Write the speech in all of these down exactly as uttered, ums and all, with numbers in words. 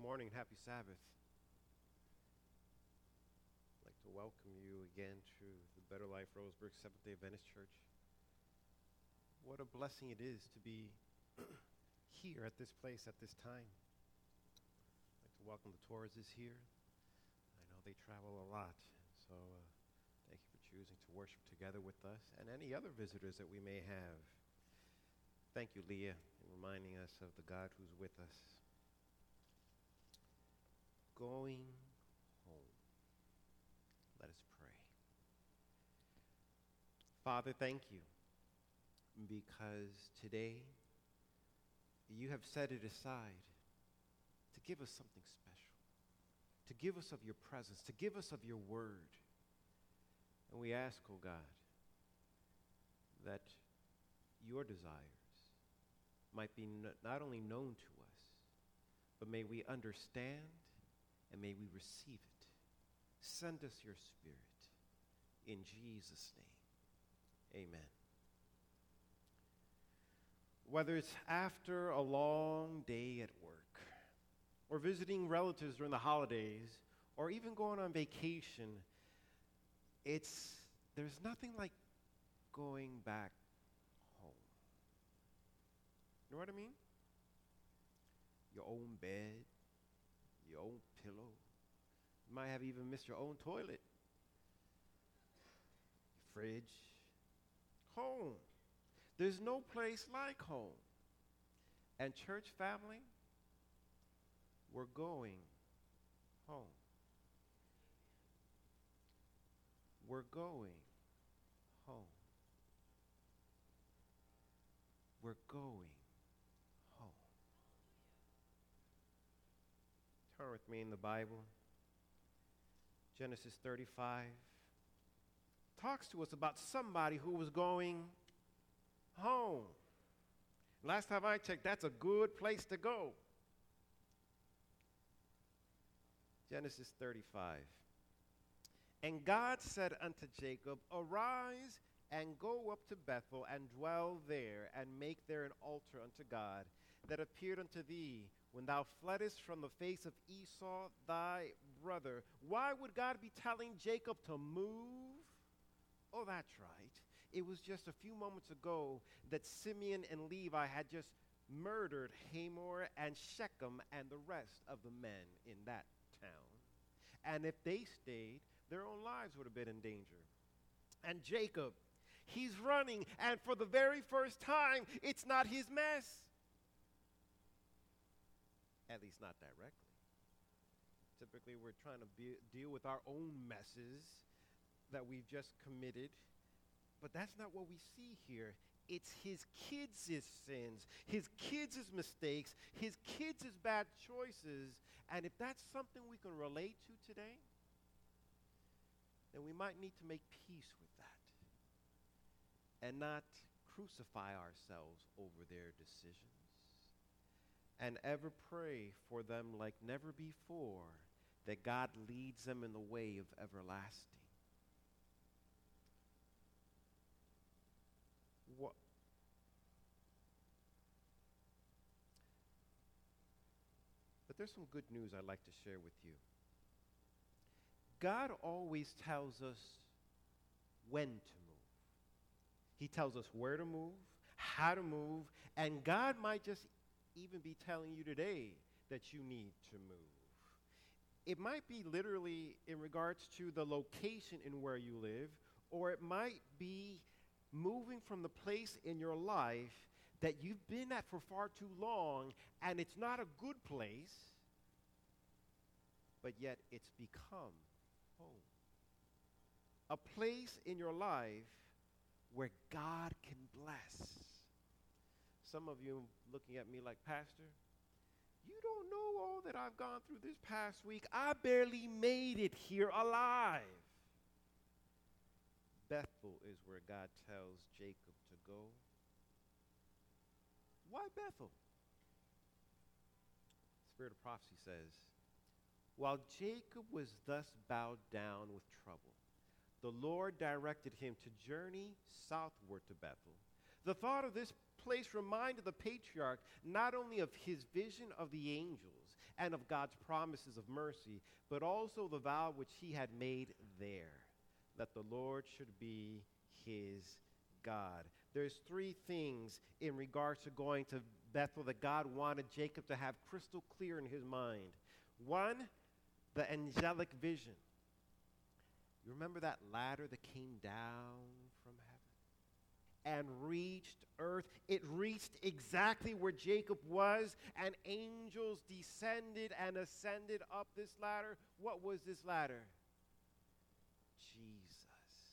morning and happy Sabbath. I'd like to welcome you again to the Better Life Roseburg Seventh-day Adventist Church. What a blessing it is to be here at this place at this time. I'd like to welcome the Torreses here. I know they travel a lot, so uh, thank you for choosing to worship together with us and any other visitors that we may have. Thank you, Leah, in reminding us of the God who's with us. Going home. Let us pray. Father, thank you, because today you have set it aside to give us something special, to give us of your presence, to give us of your word. And we ask, oh God, that your desires might be n- not only known to us, but may we understand and may we receive it. Send us your Spirit. In Jesus' name, amen. Whether it's after a long day at work, or visiting relatives during the holidays, or even going on vacation, it's there's nothing like going back home. You know what I mean? Your own bed, your own pillow. You might have even missed your own toilet. Fridge. Home. There's no place like home. And church family, we're going home. We're going home. We're going home. Turn with me in the Bible. Genesis thirty-five talks to us about somebody who was going home. Last time I checked, that's a good place to go. Genesis thirty-five. And God said unto Jacob, Arise and go up to Bethel and dwell there, and make there an altar unto God that appeared unto thee when thou fleddest from the face of Esau thy brother. Why would God be telling Jacob to move? Oh, that's right. It was just a few moments ago that Simeon and Levi had just murdered Hamor and Shechem and the rest of the men in that town. And if they stayed, their own lives would have been in danger. And Jacob, he's running, and for the very first time, it's not his mess. At least not directly. Typically, we're trying to be, deal with our own messes that we've just committed. But that's not what we see here. It's his kids' sins, his kids' mistakes, his kids' bad choices. And if that's something we can relate to today, then we might need to make peace with that and not crucify ourselves over their decisions, and ever pray for them like never before, that God leads them in the way of everlasting. What? But there's some good news I'd like to share with you. God always tells us when to move. He tells us where to move, how to move, and God might just even be telling you today that you need to move. It might be literally in regards to the location in where you live, or it might be moving from the place in your life that you've been at for far too long, and it's not a good place, but yet it's become home. A place in your life where God can bless. Some of you looking at me like, Pastor, you don't know all that I've gone through this past week. I barely made it here alive. Bethel is where God tells Jacob to go. Why Bethel? Spirit of prophecy says, while Jacob was thus bowed down with trouble, the Lord directed him to journey southward to Bethel. The thought of this place reminded the patriarch not only of his vision of the angels and of God's promises of mercy, but also the vow which he had made there, that the Lord should be his God. There's three things in regards to going to Bethel that God wanted Jacob to have crystal clear in his mind. One, the angelic vision. You remember that ladder that came down from heaven and reached earth? It reached exactly where Jacob was, and angels descended and ascended up this ladder. What was this ladder? Jesus.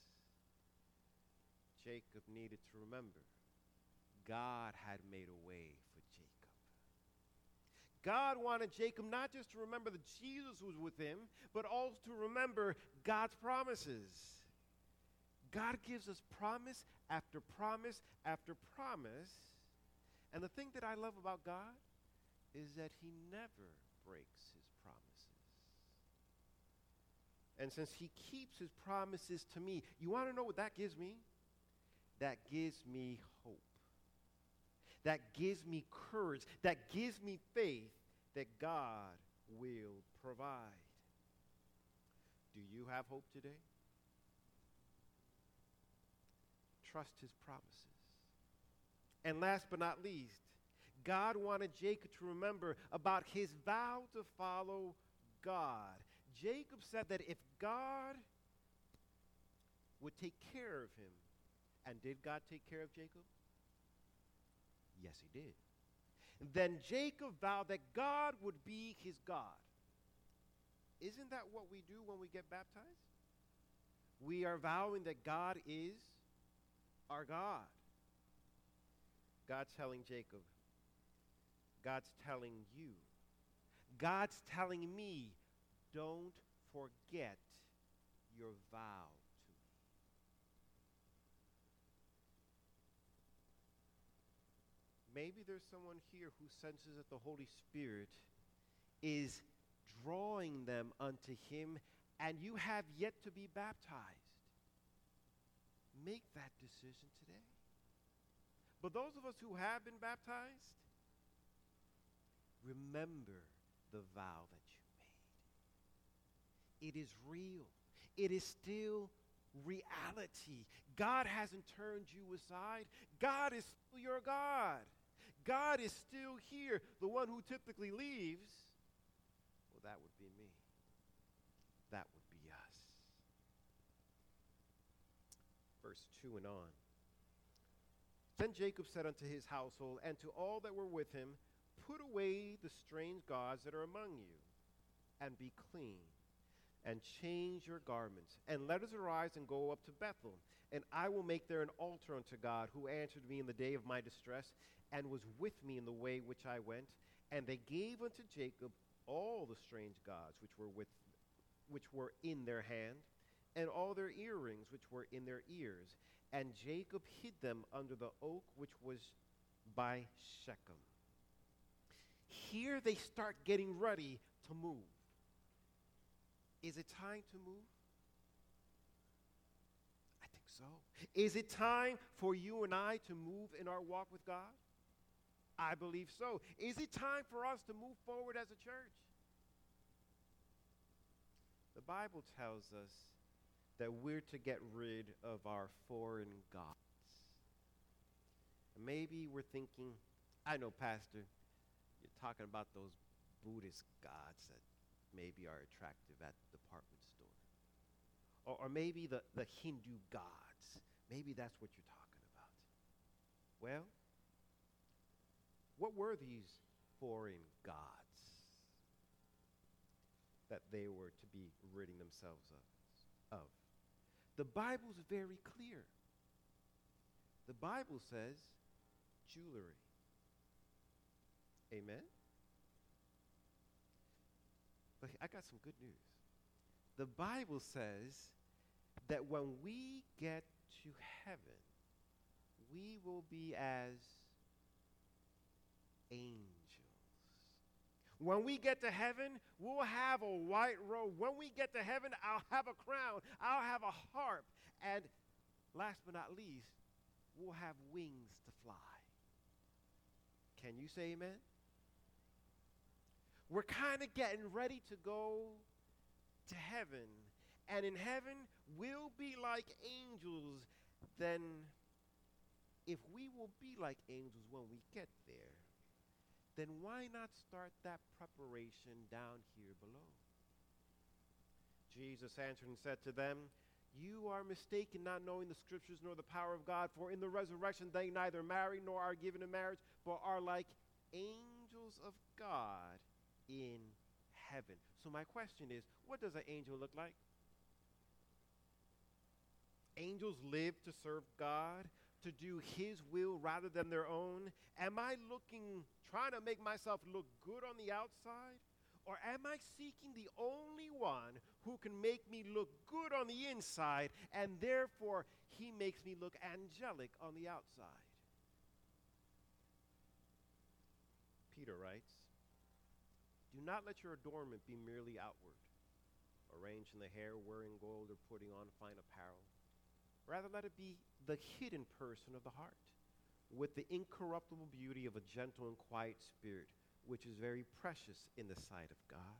Jacob needed to remember God had made a way for Jacob. God wanted Jacob not just to remember that Jesus was with him, but also to remember God's promises. God gives us promise after promise after promise. And the thing that I love about God is that he never breaks his promises. And since he keeps his promises to me, you want to know what that gives me? That gives me hope. That gives me courage. That gives me faith that God will provide. Do you have hope today? Trust his promises. And last but not least, God wanted Jacob to remember about his vow to follow God. Jacob said that if God would take care of him, and did God take care of Jacob? Yes, he did. Then Jacob vowed that God would be his God. Isn't that what we do when we get baptized? We are vowing that God is our God. God's telling Jacob. God's telling you. God's telling me, don't forget your vow. Maybe there's someone here who senses that the Holy Spirit is drawing them unto him, and you have yet to be baptized. Make that decision today. But those of us who have been baptized, remember the vow that you made. It is real. It is still reality. God hasn't turned you aside. God is still your God. God is still here. The one who typically leaves, well, that would be me. That would be us. Verse two and on. Then Jacob said unto his household and to all that were with him, put away the strange gods that are among you, and be clean, and change your garments, and let us arise and go up to Bethel, and I will make there an altar unto God, who answered me in the day of my distress, and was with me in the way which I went. And they gave unto Jacob all the strange gods which were with, which were in their hand, and all their earrings which were in their ears. And Jacob hid them under the oak which was by Shechem. Here they start getting ready to move. Is it time to move? I think so. Is it time for you and I to move in our walk with God? I believe so. Is it time for us to move forward as a church? The Bible tells us that we're to get rid of our foreign gods. And maybe we're thinking, I know, Pastor, you're talking about those Buddhist gods that maybe are attractive at the department store. Or, or maybe the, the Hindu gods. Maybe that's what you're talking about. Well, what were these foreign gods that they were to be ridding themselves of? of? The Bible's very clear. The Bible says jewelry. Amen? But I got some good news. The Bible says that when we get to heaven, we will be as angels. When we get to heaven, we'll have a white robe. When we get to heaven, I'll have a crown. I'll have a harp. And last but not least, we'll have wings to fly. Can you say amen? We're kind of getting ready to go to heaven. And in heaven, we'll be like angels. Then, if we will be like angels when we get there, then why not start that preparation down here below? Jesus answered and said to them, you are mistaken, not knowing the scriptures nor the power of God, for in the resurrection they neither marry nor are given in marriage, but are like angels of God in heaven. So my question is, what does an angel look like? Angels live to serve God, to do his will rather than their own. Am I looking, trying to make myself look good on the outside? Or am I seeking the only one who can make me look good on the inside, and therefore he makes me look angelic on the outside? Peter writes, do not let your adornment be merely outward, arranged in the hair, wearing gold, or putting on fine apparel. Rather, let it be the hidden person of the heart, with the incorruptible beauty of a gentle and quiet spirit, which is very precious in the sight of God.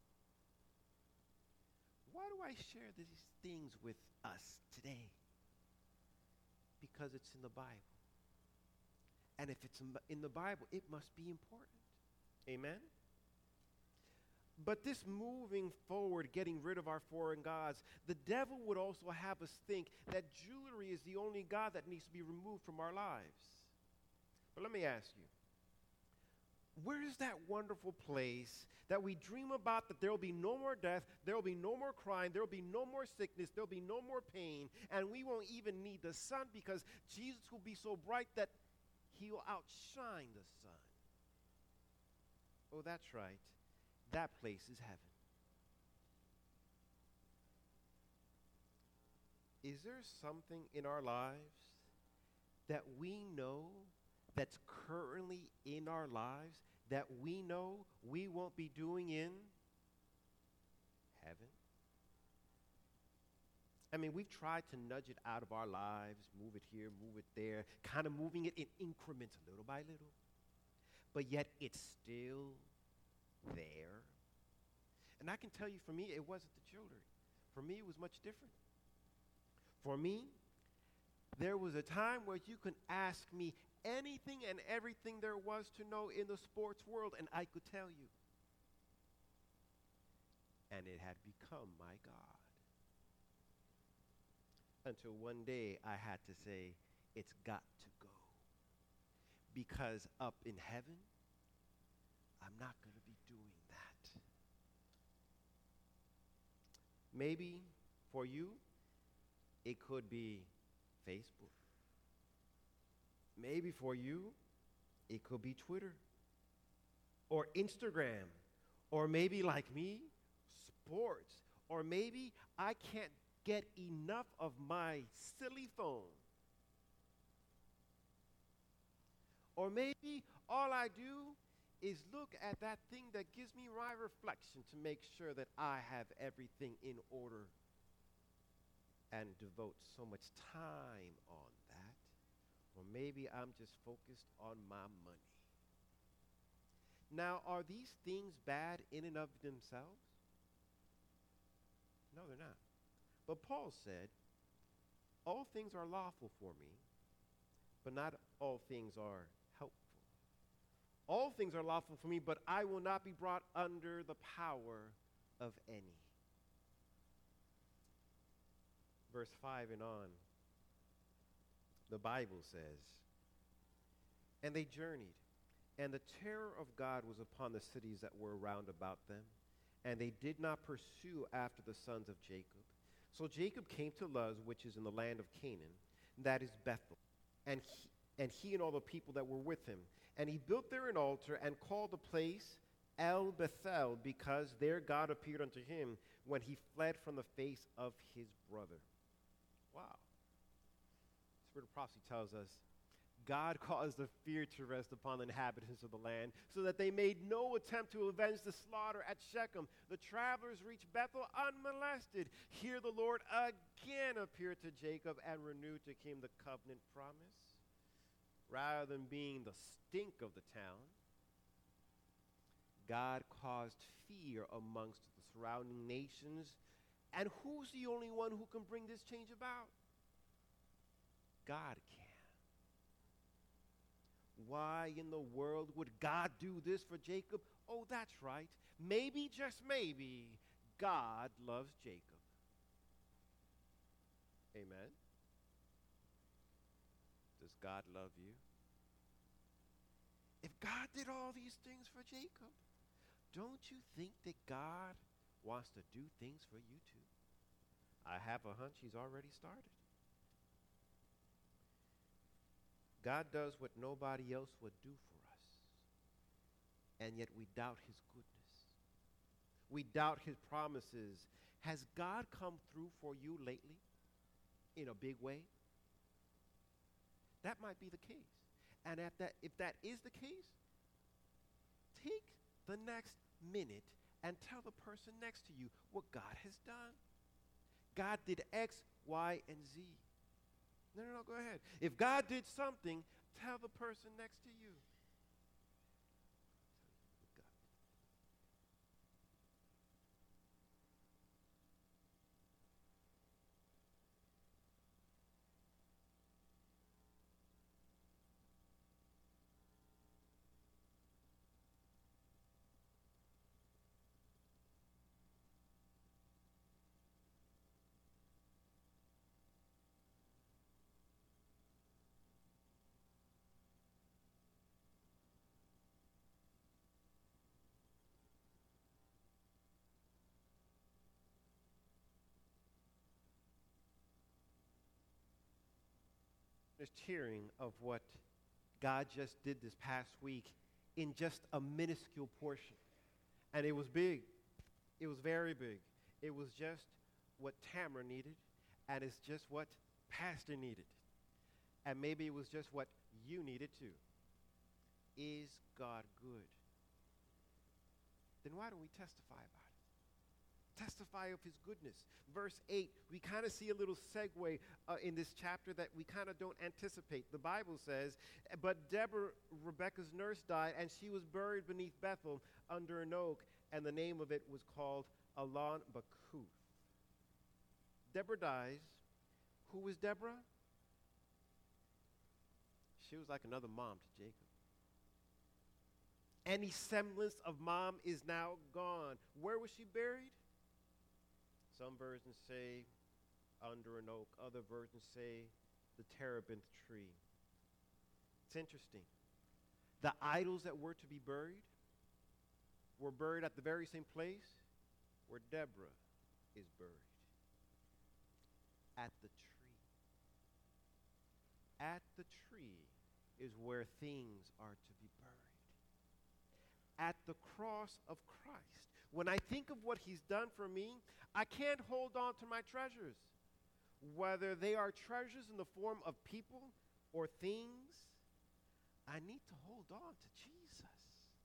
Why do I share these things with us today? Because it's in the Bible. And if it's in the Bible, it must be important. Amen? But this moving forward, getting rid of our foreign gods, the devil would also have us think that jewelry is the only god that needs to be removed from our lives. But let me ask you, where is that wonderful place that we dream about, that there will be no more death, there will be no more crying, there will be no more sickness, there will be no more pain, and we won't even need the sun because Jesus will be so bright that he will outshine the sun? Oh, that's right. That place is heaven. Is there something in our lives that we know that's currently in our lives that we know we won't be doing in heaven? I mean, we've tried to nudge it out of our lives, move it here, move it there, kind of moving it in increments little by little. But yet it's still there. And I can tell you, for me, it wasn't the jewelry. For me, it was much different. For me, there was a time where you could ask me anything and everything there was to know in the sports world, and I could tell you. And it had become my God. Until one day I had to say, it's got to go. Because up in heaven, I'm not going to be doing that. Maybe for you, it could be Facebook. Maybe for you, it could be Twitter or Instagram, or maybe like me, sports, or maybe I can't get enough of my silly phone. Or maybe all I do is look at that thing that gives me my reflection to make sure that I have everything in order and devote so much time on that. Or maybe I'm just focused on my money. Now, are these things bad in and of themselves? No, they're not. But Paul said, all things are lawful for me, but not all things are helpful. All things are lawful for me, but I will not be brought under the power of any. Verse five and on, the Bible says, and they journeyed, and the terror of God was upon the cities that were round about them, and they did not pursue after the sons of Jacob. So Jacob came to Luz, which is in the land of Canaan, that is Bethel, and he, and he and all the people that were with him. And he built there an altar and called the place El Bethel, because there God appeared unto him when he fled from the face of his brother. Wow. Spirit of prophecy tells us, God caused a fear to rest upon the inhabitants of the land, so that they made no attempt to avenge the slaughter at Shechem. The travelers reached Bethel unmolested. Here the Lord again appeared to Jacob and renewed to him the covenant promise. Rather than being the stink of the town, God caused fear amongst the surrounding nations. And who's the only one who can bring this change about? God can. Why in the world would God do this for Jacob? Oh, that's right. Maybe, just maybe, God loves Jacob. Amen. Does God love you? If God did all these things for Jacob, don't you think that God wants to do things for you too? I have a hunch he's already started. God does what nobody else would do for us, and yet we doubt his goodness. We doubt his promises. Has God come through for you lately in a big way? That might be the case. And if that, if that is the case, take the next minute and tell the person next to you what God has done. God did X, Y, and Z. No, no, no, go ahead. If God did something, tell the person next to you. Just hearing of what God just did this past week in just a minuscule portion. And it was big. It was very big. It was just what Tamara needed, and it's just what Pastor needed. And maybe it was just what you needed too. Is God good? Then why don't we testify about it? Testify of his goodness. Verse eight, we kind of see a little segue uh, in this chapter that we kind of don't anticipate. The Bible says, but Deborah, Rebekah's nurse, died, and she was buried beneath Bethel under an oak, and the name of it was called Allon Bakuth. Deborah dies. Who was Deborah? She was like another mom to Jacob. Any semblance of mom is now gone. Where was she buried? Some versions say under an oak. Other versions say the terebinth tree. It's interesting. The idols that were to be buried were buried at the very same place where Deborah is buried. At the tree. At the tree is where things are to be buried. At the cross of Christ. When I think of what he's done for me, I can't hold on to my treasures. Whether they are treasures in the form of people or things, I need to hold on to Jesus.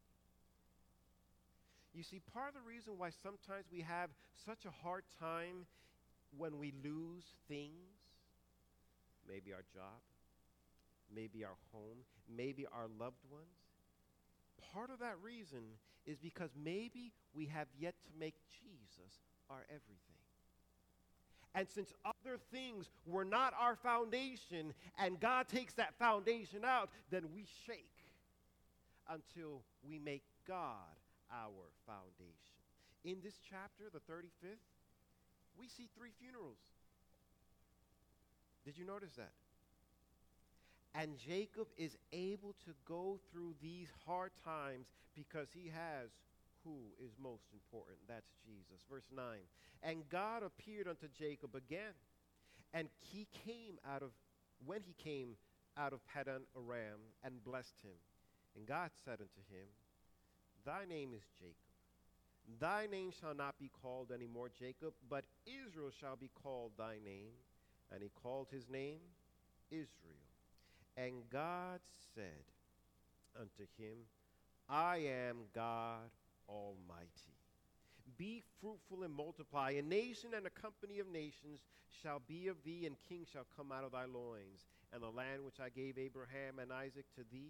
You see, part of the reason why sometimes we have such a hard time when we lose things, maybe our job, maybe our home, maybe our loved ones, part of that reason is because maybe we have yet to make Jesus our everything. And since other things were not our foundation, and God takes that foundation out, then we shake until we make God our foundation. In this chapter, the thirty-fifth, we see three funerals. Did you notice that? And Jacob is able to go through these hard times because he has who is most important. That's Jesus. Verse nine. And God appeared unto Jacob again, and he came out of, when he came out of Paddan Aram, and blessed him. And God said unto him, thy name is Jacob. Thy name shall not be called any more Jacob, but Israel shall be called thy name. And he called his name Israel. And God said unto him, I am God Almighty. Be fruitful and multiply. A nation and a company of nations shall be of thee, and kings shall come out of thy loins. And the land which I gave Abraham and Isaac to thee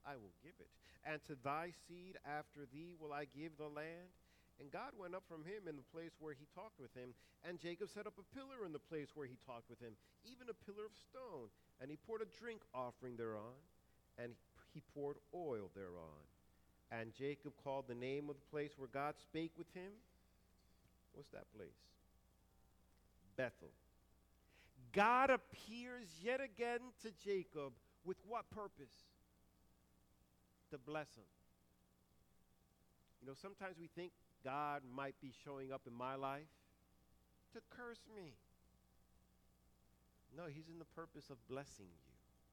I will give it, and to thy seed after thee will I give the land. And God went up from him in the place where he talked with him, and Jacob set up a pillar in the place where he talked with him, even a pillar of stone. And he poured a drink offering thereon, and he poured oil thereon. And Jacob called the name of the place where God spake with him. What's that place? Bethel. God appears yet again to Jacob with what purpose? To bless him. You know, sometimes we think God might be showing up in my life to curse me. No, he's in the purpose of blessing you.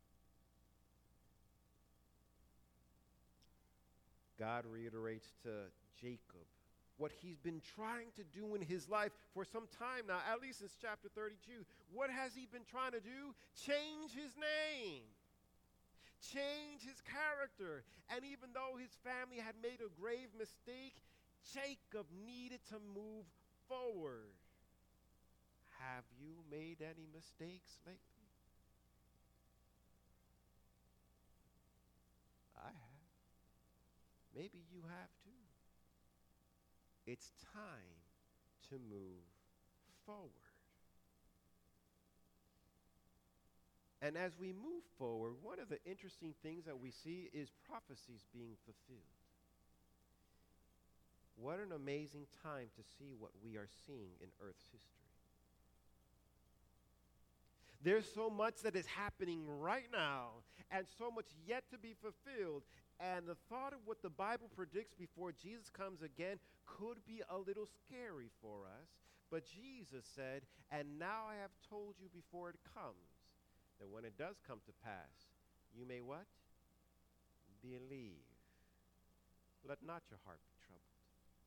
God reiterates to Jacob what he's been trying to do in his life for some time now, at least since chapter thirty-two. What has he been trying to do? Change his name. Change his character. And even though his family had made a grave mistake, Jacob needed to move forward. Have you made any mistakes lately? I have. Maybe you have too. It's time to move forward. And as we move forward, one of the interesting things that we see is prophecies being fulfilled. What an amazing time to see what we are seeing in Earth's history. There's so much that is happening right now, and so much yet to be fulfilled. And the thought of what the Bible predicts before Jesus comes again could be a little scary for us. But Jesus said, and now I have told you before it comes, that when it does come to pass, you may what? Believe. Let not your heart be troubled.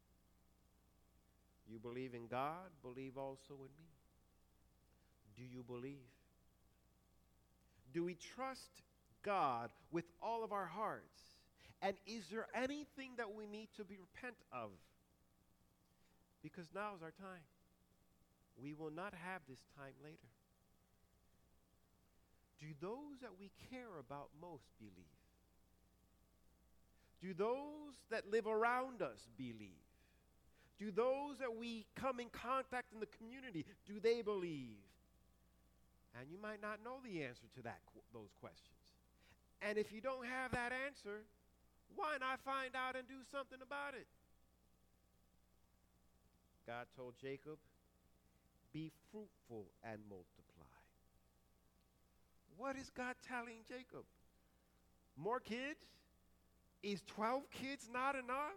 You believe in God, believe also in me. Do you believe? Do we trust God with all of our hearts? And is there anything that we need to be repent of? Because now is our time. We will not have this time later. Do those that we care about most believe? Do those that live around us believe? Do those that we come in contact in the community, do they believe? And you might not know the answer to that those questions. And if you don't have that answer, why not find out and do something about it? God told Jacob, be fruitful and multiply. What is God telling Jacob? More kids? Is twelve kids not enough?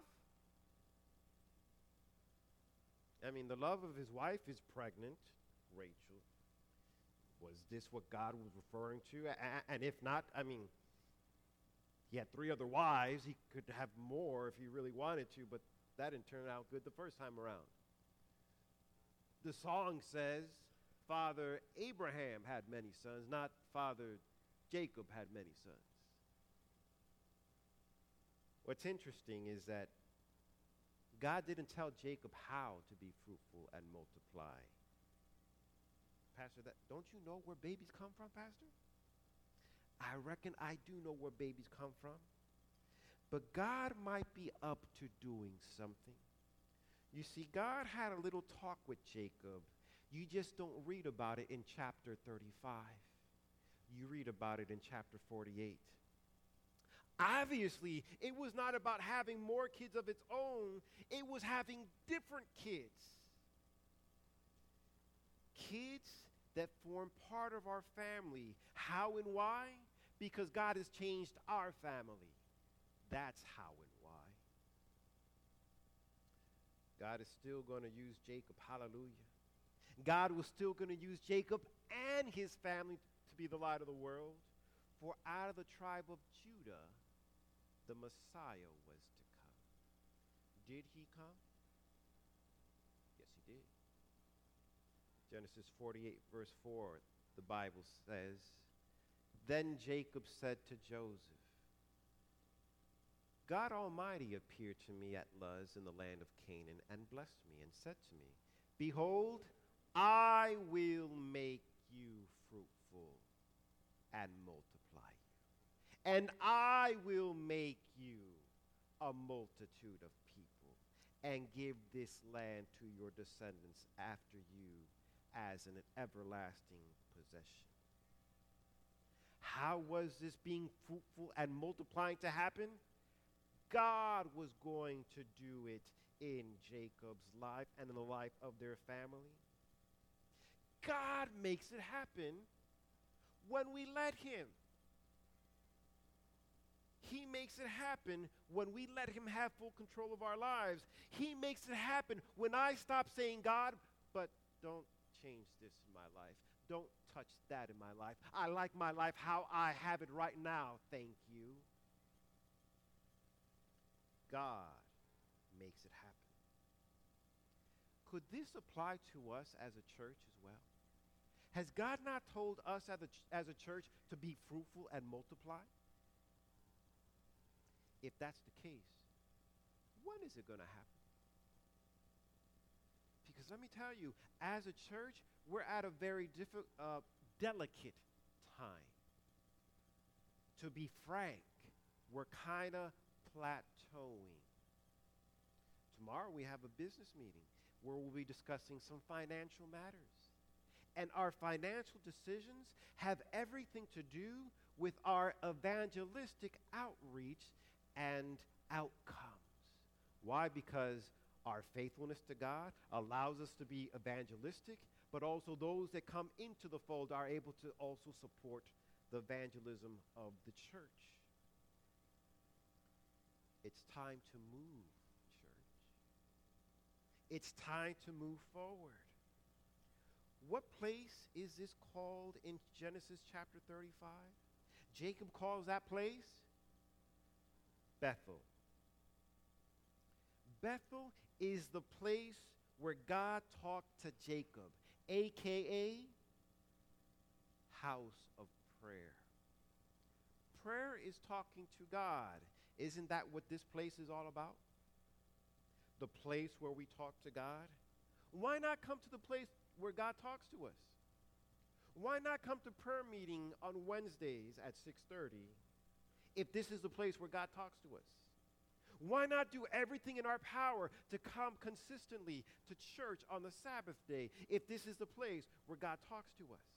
I mean, the love of his wife is pregnant, Rachel. Was this what God was referring to? A- and if not, I mean, he had three other wives. He could have more if he really wanted to, but that didn't turn out good the first time around. The song says, Father Abraham had many sons, not Father Jacob had many sons. What's interesting is that God didn't tell Jacob how to be fruitful and multiply. Pastor, that, don't you know where babies come from, Pastor? I reckon I do know where babies come from. But God might be up to doing something. You see, God had a little talk with Jacob. You just don't read about it in chapter thirty-five. You read about it in chapter forty-eight. Obviously, it was not about having more kids of its own. It was having different kids. Kids that form part of our family. How and why? Because God has changed our family. That's how and why. God is still going to use Jacob. Hallelujah. God was still going to use Jacob and his family to be the light of the world. For out of the tribe of Judah, the Messiah was to come. Did he come? Yes, he did. Genesis forty-eight, verse four, the Bible says, Then Jacob said to Joseph, God Almighty appeared to me at Luz in the land of Canaan and blessed me and said to me, Behold, I will make you fruitful and multiply you, and I will make you a multitude of people and give this land to your descendants after you as an everlasting possession. How was this being fruitful and multiplying to happen? God was going to do it in Jacob's life and in the life of their family. God makes it happen when we let him. He makes it happen when we let him have full control of our lives. He makes it happen when I stop saying, God, but don't change this in my life. Don't touch that in my life. I like my life how I have it right now. Thank you. God makes it happen. Could this apply to us as a church as well? Has God not told us as a, ch- as a church to be fruitful and multiply? If that's the case, when is it going to happen? Because let me tell you, as a church, we're at a very diffi- uh, delicate time. To be frank, we're kind of plateauing. Tomorrow we have a business meeting where we'll be discussing some financial matters. And our financial decisions have everything to do with our evangelistic outreach and outcomes. Why? Because our faithfulness to God allows us to be evangelistic, but also those that come into the fold are able to also support the evangelism of the church. It's time to move, church. It's time to move forward. What place is this called in Genesis chapter thirty-five? Jacob calls that place Bethel. Bethel is the place where God talked to Jacob, a k a house of prayer. Prayer is talking to God. Isn't that what this place is all about? The place where we talk to God? Why not come to the place where God talks to us? Why not come to prayer meeting on Wednesdays at six thirty if this is the place where God talks to us? Why not do everything in our power to come consistently to church on the Sabbath day if this is the place where God talks to us?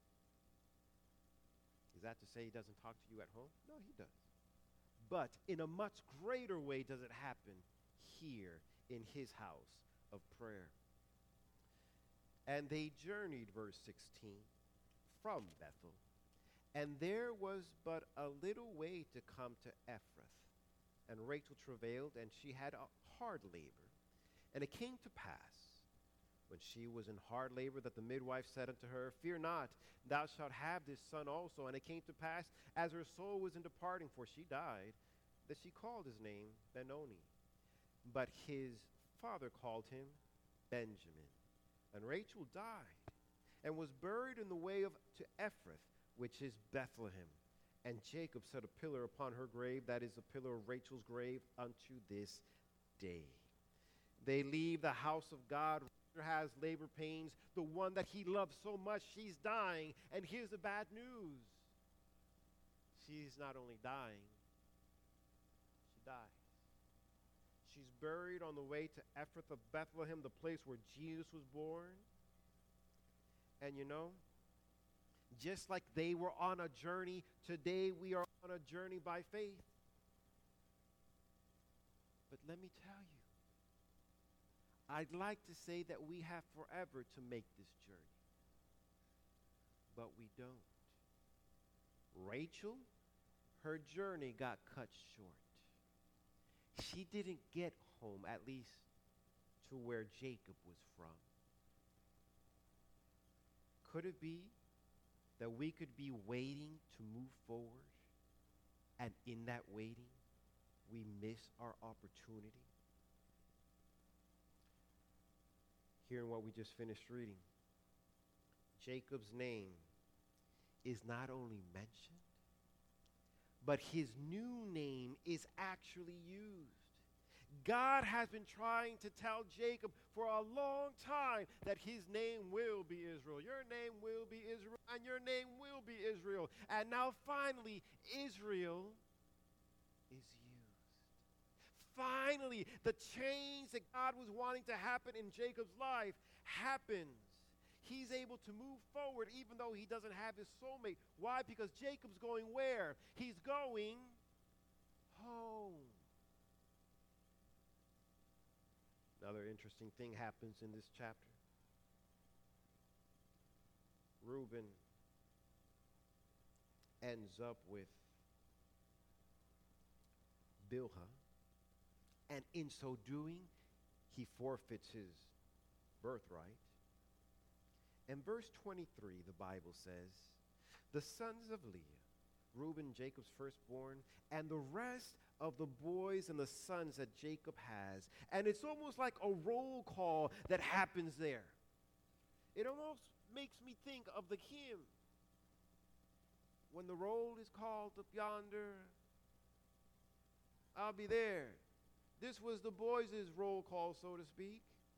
Is that to say he doesn't talk to you at home? No, he does. But in a much greater way does it happen here in his house of prayer. And they journeyed, verse sixteen, from Bethel, and there was but a little way to come to Ephrath. And Rachel travailed, and she had a hard labor. And it came to pass, when she was in hard labor, that the midwife said unto her, Fear not, thou shalt have this son also. And it came to pass, as her soul was in departing, for she died, that she called his name Benoni. But his father called him Benjamin. And Rachel died, and was buried in the way of to Ephrath, which is Bethlehem. And Jacob set a pillar upon her grave, that is the pillar of Rachel's grave, unto this day. They leave the house of God. Rachel has labor pains. The one that he loves so much, she's dying. And here's the bad news. She's not only dying, she dies. She's buried on the way to Ephrath of Bethlehem, the place where Jesus was born. And you know, just like they were on a journey, today we are on a journey by faith. But let me tell you, I'd like to say that we have forever to make this journey. But we don't. Rachel, her journey got cut short. She didn't get home, at least to where Jacob was from. Could it be that we could be waiting to move forward, and in that waiting, we miss our opportunity? Hearing what we just finished reading, Jacob's name is not only mentioned, but his new name is actually used. God has been trying to tell Jacob for a long time time that his name will be Israel. Your name will be Israel, and your name will be Israel. And now finally, Israel is used. Finally, the change that God was wanting to happen in Jacob's life happens. He's able to move forward even though he doesn't have his soulmate. Why? Because Jacob's going where? He's going home. Another interesting thing happens in this chapter. Reuben ends up with Bilhah, and in so doing, he forfeits his birthright. In verse twenty-three, the Bible says, the sons of Leah, Reuben, Jacob's firstborn, and the rest of the boys and the sons that Jacob has. And it's almost like a roll call that happens there. It almost makes me think of the hymn. When the roll is called up yonder, I'll be there. This was the boys' roll call, so to speak.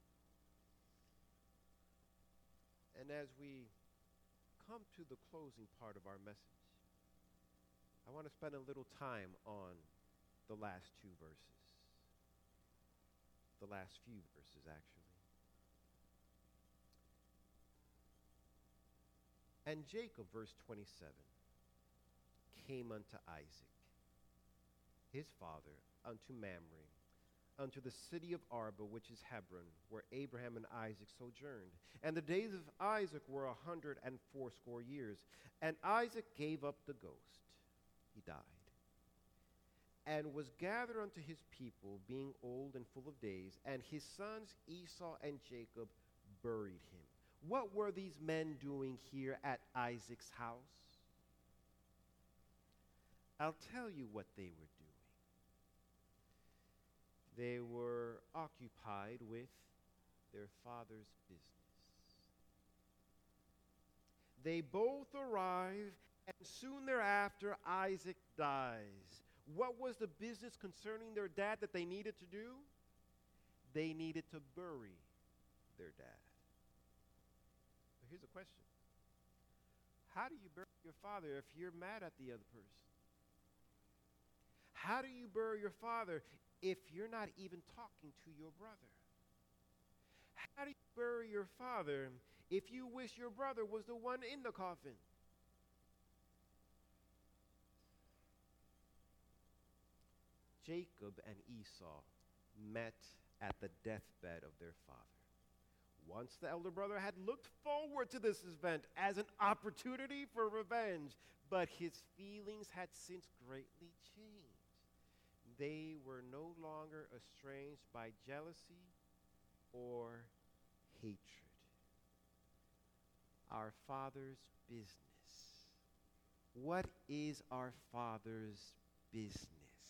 And as we come to the closing part of our message, I want to spend a little time on the last two verses. The last few verses, actually. And Jacob, verse twenty-seven, came unto Isaac, his father, unto Mamre, unto the city of Arba, which is Hebron, where Abraham and Isaac sojourned. And the days of Isaac were a hundred and fourscore years. And Isaac gave up the ghost. He died. And was gathered unto his people, being old and full of days. And his sons Esau and Jacob buried him. What were these men doing here at Isaac's house? I'll tell you what they were doing. They were occupied with their father's business. They both arrive, and soon thereafter, Isaac dies. What was the business concerning their dad that they needed to do? They needed to bury their dad. But here's a question. How do you bury your father if you're mad at the other person? How do you bury your father if you're not even talking to your brother? How do you bury your father if you wish your brother was the one in the coffin? Jacob and Esau met at the deathbed of their father. Once the elder brother had looked forward to this event as an opportunity for revenge, but his feelings had since greatly changed. They were no longer estranged by jealousy or hatred. Our Father's business. What is our Father's business?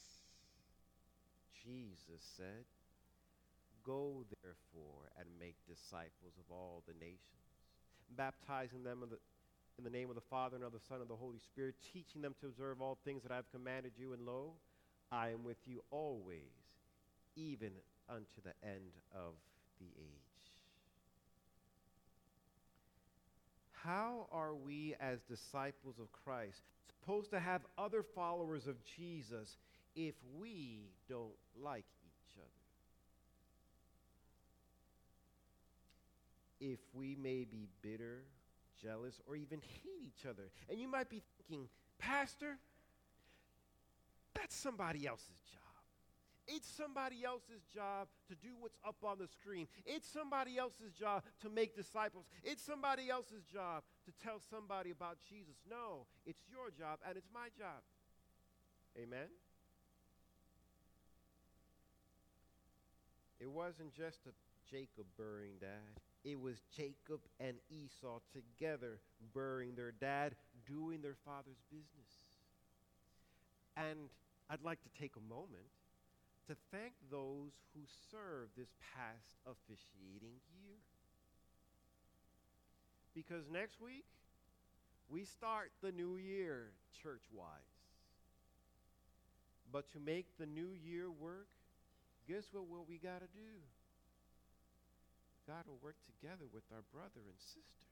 Jesus said, go therefore and make disciples of all the nations, baptizing them in the, in the name of the Father and of the Son and the Holy Spirit, teaching them to observe all things that I have commanded you, and lo, I am with you always, even unto the end of the age. How are we as disciples of Christ supposed to have other followers of Jesus if we don't like each other? If we may be bitter, jealous, or even hate each other. And you might be thinking, Pastor, that's somebody else's job. It's somebody else's job to do what's up on the screen. It's somebody else's job to make disciples. It's somebody else's job to tell somebody about Jesus. No, it's your job and it's my job. Amen? It wasn't just a Jacob burying dad. It was Jacob and Esau together burying their dad, doing their father's business. And I'd like to take a moment to thank those who served this past officiating year. Because next week, we start the new year church-wise. But to make the new year work, guess what, what we got to do? got to work together with our brother and sister.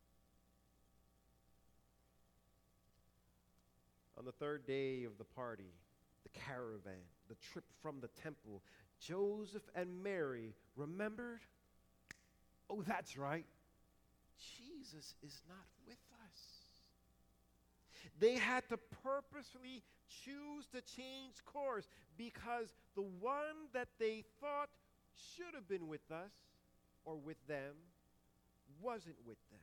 On the third day of the party, the caravan, the trip from the temple, Joseph and Mary remembered, oh, that's right, Jesus is not with us. They had to purposefully choose to change course because the one that they thought should have been with us or with them wasn't with them.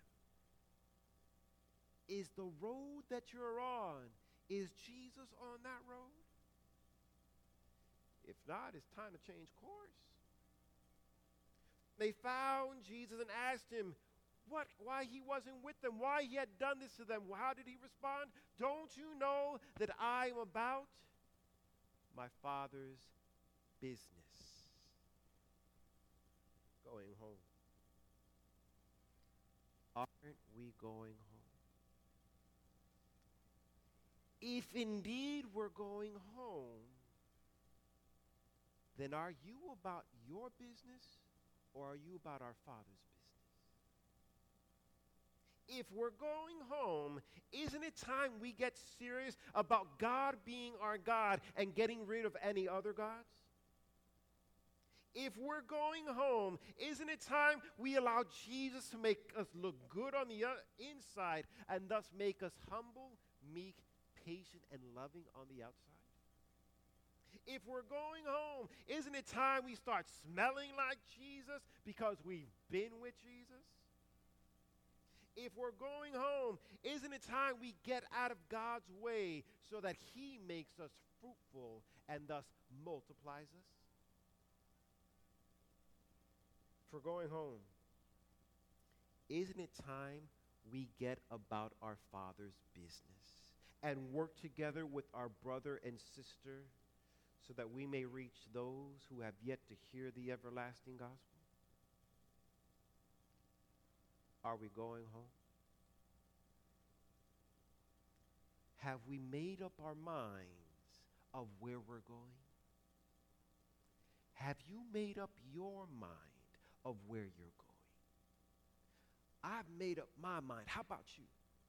Is the road that you're on, is Jesus on that road? If not, it's time to change course. They found Jesus and asked him what, why he wasn't with them, why he had done this to them. How did he respond? Don't you know that I am about my Father's business? Going home. Aren't we going home? If indeed we're going home, then are you about your business or are you about our Father's business? If we're going home, isn't it time we get serious about God being our God and getting rid of any other gods? If we're going home, isn't it time we allow Jesus to make us look good on the uh, inside and thus make us humble, meek, patient, and loving on the outside? If we're going home, isn't it time we start smelling like Jesus because we've been with Jesus? If we're going home, isn't it time we get out of God's way so that he makes us fruitful and thus multiplies us? If we're going home, isn't it time we get about our Father's business and work together with our brother and sister so that we may reach those who have yet to hear the everlasting gospel? Are we going home? Have we made up our minds of where we're going? Have you made up your mind of where you're going? I've made up my mind. How about you?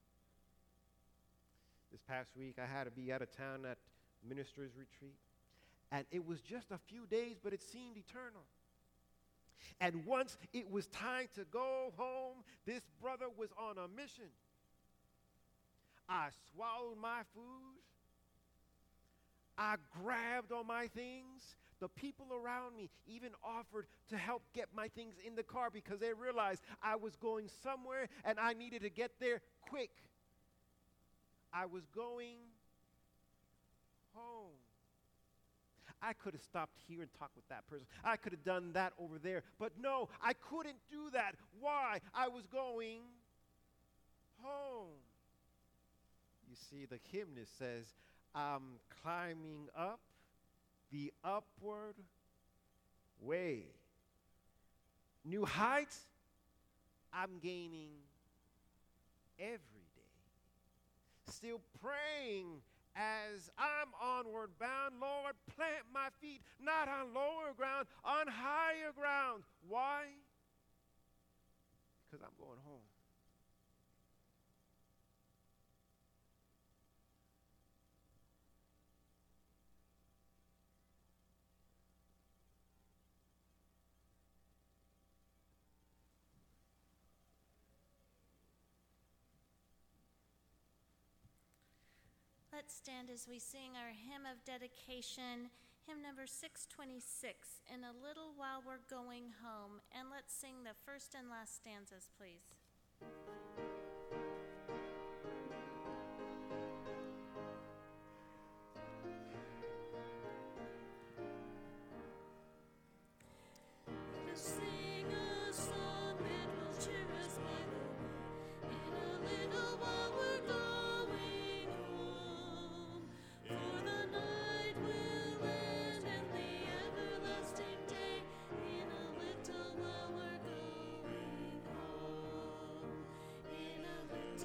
This past week, I had to be out of town at Ministers Retreat, and it was just a few days, but it seemed eternal. And once it was time to go home, this brother was on a mission. I swallowed my food. I grabbed all my things. The people around me even offered to help get my things in the car because they realized I was going somewhere and I needed to get there quick. I was going home. I could have stopped here and talked with that person. I could have done that over there. But no, I couldn't do that. Why? I was going home. You see, the hymnist says, I'm climbing up the upward way. New heights I'm gaining every day. Still praying as I'm onward bound, Lord, plant my feet not on lower ground, on higher ground. Why? Because I'm going home. Let's stand as we sing our hymn of dedication, hymn number six twenty-six, In a Little While We're Going Home. And let's sing the first and last stanzas, please. Sing a song that will cheer us by the way. In a little while we're going home, for the night will end and the everlasting day. In a little while we're going home. In a little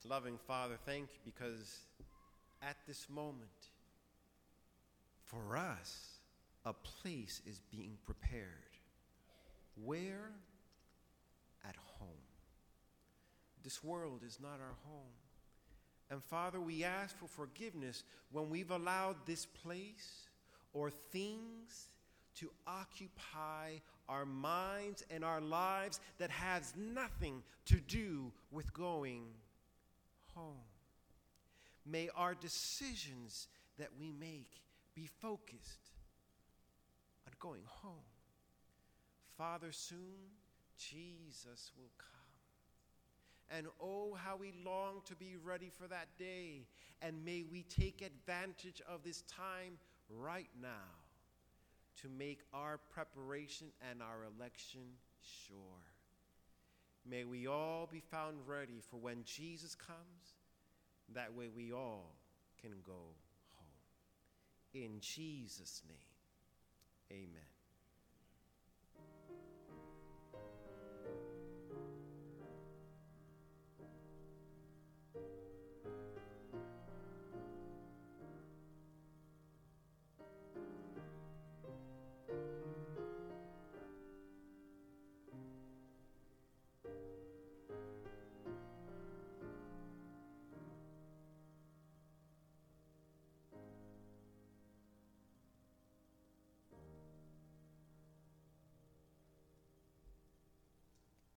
Loving Father, thank you because at this moment, for us, a place is being prepared. Where? At home. This world is not our home. And Father, we ask for forgiveness when we've allowed this place or things to occupy our minds and our lives that has nothing to do with going home. May our decisions that we make be focused on going home. Father, soon Jesus will come. And oh, how we long to be ready for that day. And may we take advantage of this time right now to make our preparation and our election sure. May we all be found ready for when Jesus comes. That way we all can go home. In Jesus' name, amen.